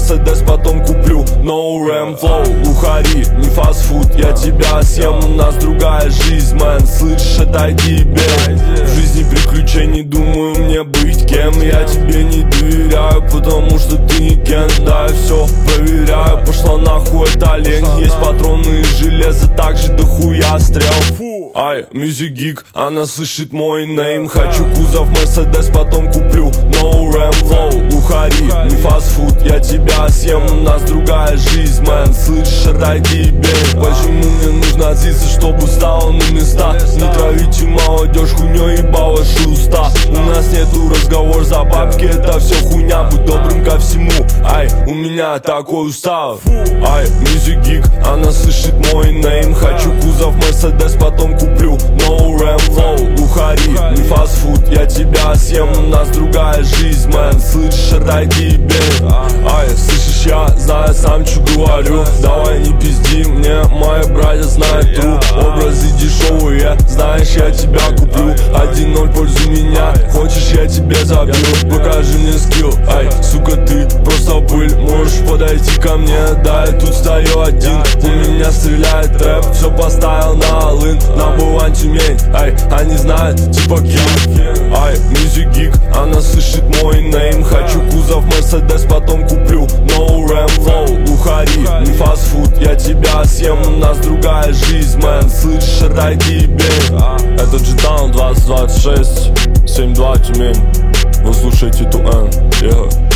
Мерседес потом куплю. No RAM flow, лухари, не фастфуд. Я тебя съем, у нас другая жизнь, мэн. Слышишь, это тебе. В жизни приключений, думаю мне быть кем. Я тебе не доверяю, потому что ты не кен. Да, я все проверяю, пошла нахуй эта лень. Есть патроны из железа, также дохуя стрел. Ай, Music Geek, она слышит мой нейм. Хочу кузов Мерседес, потом куплю. No RAM flow, лухари, не фастфуд. Я тебя съем, у нас другая жизнь, мэн. Слышишь, это тебе. Почему мне нужно злиться, чтобы стало на места? Не травите молодежь хуйней и ваши уста. У нас нету разговор за бабки, это все хуйня. Будь добрым ко всему, ай, у меня такой устав. Ай, Music Geek, она слышит мой нейм. Хочу кузов Мерседес, потом куплю. No RAM flow, лухари, не фастфуд. Я тебя съем, у нас другая жизнь, мэн. Слышишь, это тебе. Ай, слышишь, я знаю сам, что говорю. Давай не пизди мне, мои братья знают тру. Образы дешевые, знаешь, я тебя куплю. 1-0 пользу меня, хочешь, я тебе забью. Покажи мне скилл, ай, сука, ты просто пыль. Можешь подойти ко мне, да, я тут стою один. У меня стреляет трэп, все поставил на алын. На Булань, Тюмень, ай, они знают, типа ким. Ай, Music Geek, она слышит мой нейм. Хочу кузов Мерседес, потом куплю. No RAM flow, лухари, не фастфуд. Я тебя съем, у нас другая жизнь, мэн. Слышишь, это тебе. Это G-Town 2026, 7-2 Тюмень. Вы слушаете 2N, yeah.